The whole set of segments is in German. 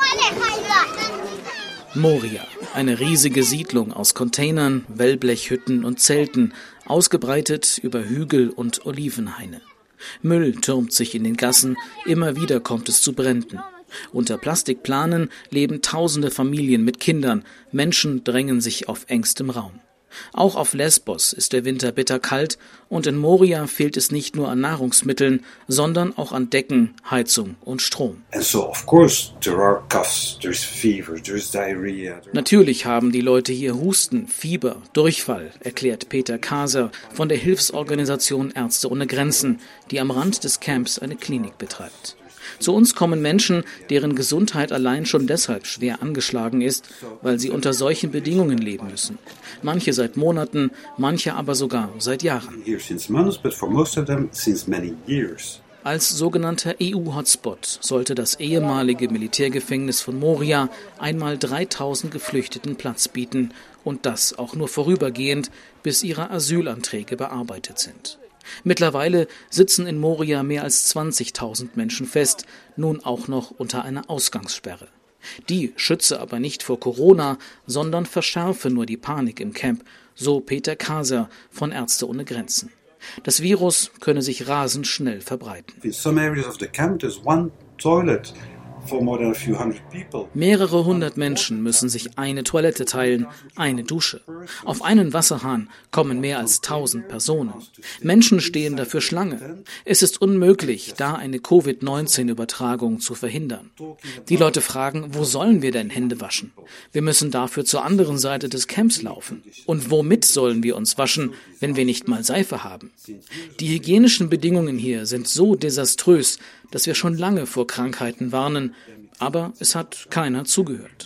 Moria, eine riesige Siedlung aus Containern, Wellblechhütten und Zelten, ausgebreitet über Hügel und Olivenhaine. Müll türmt sich in den Gassen, immer wieder kommt es zu Bränden. Unter Plastikplanen leben tausende Familien mit Kindern, Menschen drängen sich auf engstem Raum. Auch auf Lesbos ist der Winter bitterkalt und in Moria fehlt es nicht nur an Nahrungsmitteln, sondern auch an Decken, Heizung und Strom. Natürlich haben die Leute hier Husten, Fieber, Durchfall, erklärt Peter Kaser von der Hilfsorganisation Ärzte ohne Grenzen, die am Rand des Camps eine Klinik betreibt. Zu uns kommen Menschen, deren Gesundheit allein schon deshalb schwer angeschlagen ist, weil sie unter solchen Bedingungen leben müssen. Manche seit Monaten, manche aber sogar seit Jahren. Als sogenannter EU-Hotspot sollte das ehemalige Militärgefängnis von Moria einmal 3000 Geflüchteten Platz bieten und das auch nur vorübergehend, bis ihre Asylanträge bearbeitet sind. Mittlerweile sitzen in Moria mehr als 20.000 Menschen fest, nun auch noch unter einer Ausgangssperre. Die schütze aber nicht vor Corona, sondern verschärfe nur die Panik im Camp, so Peter Kaser von Ärzte ohne Grenzen. Das Virus könne sich rasend schnell verbreiten. Mehrere hundert Menschen müssen sich eine Toilette teilen, eine Dusche. Auf einen Wasserhahn kommen mehr als 1000 Personen. Menschen stehen dafür Schlange. Es ist unmöglich, da eine Covid-19-Übertragung zu verhindern. Die Leute fragen, wo sollen wir denn Hände waschen? Wir müssen dafür zur anderen Seite des Camps laufen. Und womit sollen wir uns waschen, wenn wir nicht mal Seife haben? Die hygienischen Bedingungen hier sind so desaströs, dass wir schon lange vor Krankheiten warnen, aber es hat keiner zugehört.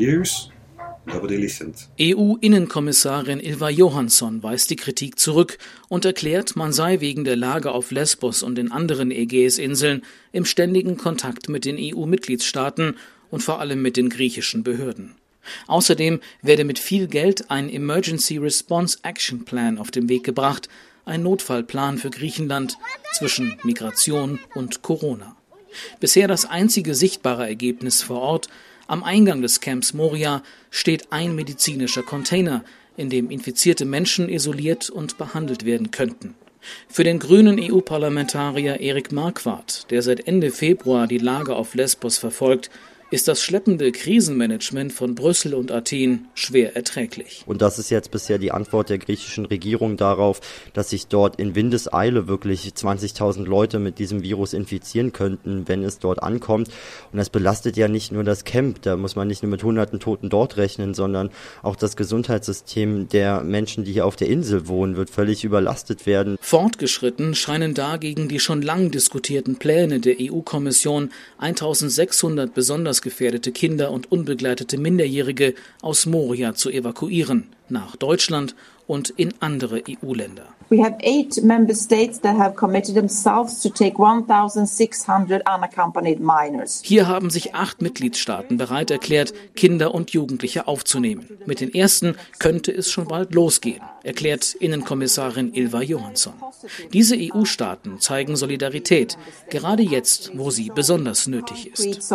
EU-Innenkommissarin Ylva Johansson weist die Kritik zurück und erklärt, man sei wegen der Lage auf Lesbos und den anderen Ägäisinseln im ständigen Kontakt mit den EU-Mitgliedstaaten und vor allem mit den griechischen Behörden. Außerdem werde mit viel Geld ein Emergency Response Action Plan auf den Weg gebracht, ein Notfallplan für Griechenland zwischen Migration und Corona. Bisher das einzige sichtbare Ergebnis vor Ort: am Eingang des Camps Moria steht ein medizinischer Container, in dem infizierte Menschen isoliert und behandelt werden könnten. Für den grünen EU-Parlamentarier Erik Marquardt, der seit Ende Februar die Lage auf Lesbos verfolgt, ist das schleppende Krisenmanagement von Brüssel und Athen schwer erträglich. Und das ist jetzt bisher die Antwort der griechischen Regierung darauf, dass sich dort in Windeseile wirklich 20.000 Leute mit diesem Virus infizieren könnten, wenn es dort ankommt. Und das belastet ja nicht nur das Camp, da muss man nicht nur mit hunderten Toten dort rechnen, sondern auch das Gesundheitssystem der Menschen, die hier auf der Insel wohnen, wird völlig überlastet werden. Fortgeschritten scheinen dagegen die schon lang diskutierten Pläne der EU-Kommission, 1600 besonders gefährdete Kinder und unbegleitete Minderjährige aus Moria zu evakuieren, nach Deutschland und in andere EU-Länder. We have 8 member states that have committed themselves to take 1,600 unaccompanied minors. Hier haben sich 8 Mitgliedstaaten bereit erklärt, Kinder und Jugendliche aufzunehmen. Mit den ersten könnte es schon bald losgehen, erklärt Innenkommissarin Ylva Johansson. Diese EU-Staaten zeigen Solidarität, gerade jetzt, wo sie besonders nötig ist.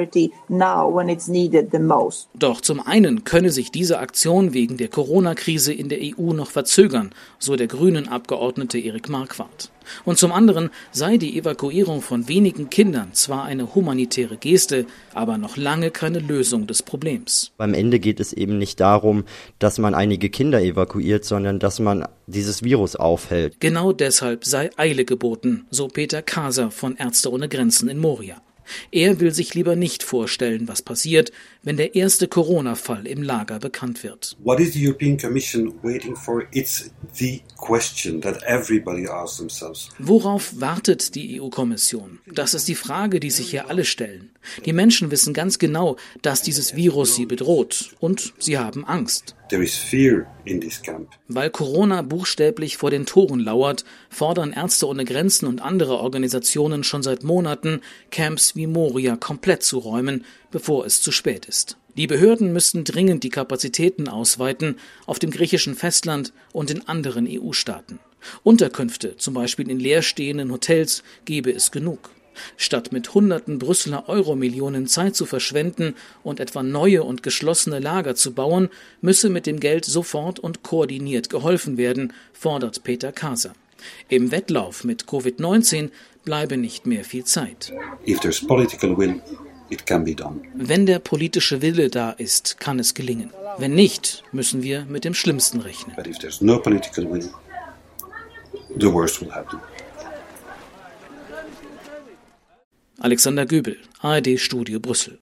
Doch zum einen könne sich diese Aktion wegen der Corona-Krise in der EU noch verzögern, so der Grünen-Abgeordnete Erik Marquardt. Und zum anderen sei die Evakuierung von wenigen Kindern zwar eine humanitäre Geste, aber noch lange keine Lösung des Problems. Beim Ende geht es eben nicht darum, dass man einige Kinder evakuiert, sondern dass man dieses Virus aufhält. Genau deshalb sei Eile geboten, so Peter Kaser von Ärzte ohne Grenzen in Moria. Er will sich lieber nicht vorstellen, was passiert, wenn der erste Corona-Fall im Lager bekannt wird. What is the European Commission waiting for? It's the question that everybody asks themselves. Worauf wartet die EU-Kommission? Das ist die Frage, die sich hier alle stellen. Die Menschen wissen ganz genau, dass dieses Virus sie bedroht, und sie haben Angst. There is fear in this camp. Weil Corona buchstäblich vor den Toren lauert, fordern Ärzte ohne Grenzen und andere Organisationen schon seit Monaten, Camps wie Moria komplett zu räumen, bevor es zu spät ist. Die Behörden müssten dringend die Kapazitäten ausweiten auf dem griechischen Festland und in anderen EU-Staaten. Unterkünfte, zum Beispiel in leerstehenden Hotels, gebe es genug. Statt mit hunderten Brüsseler Euro-Millionen Zeit zu verschwenden und etwa neue und geschlossene Lager zu bauen, müsse mit dem Geld sofort und koordiniert geholfen werden, fordert Peter Kaser. Im Wettlauf mit Covid-19 bleibe nicht mehr viel Zeit. If there's political will, it can be done. Wenn der politische Wille da ist, kann es gelingen. Wenn nicht, müssen wir mit dem Schlimmsten rechnen. But if there's no political will, the worst will happen. Alexander Göbel, ARD Studio Brüssel.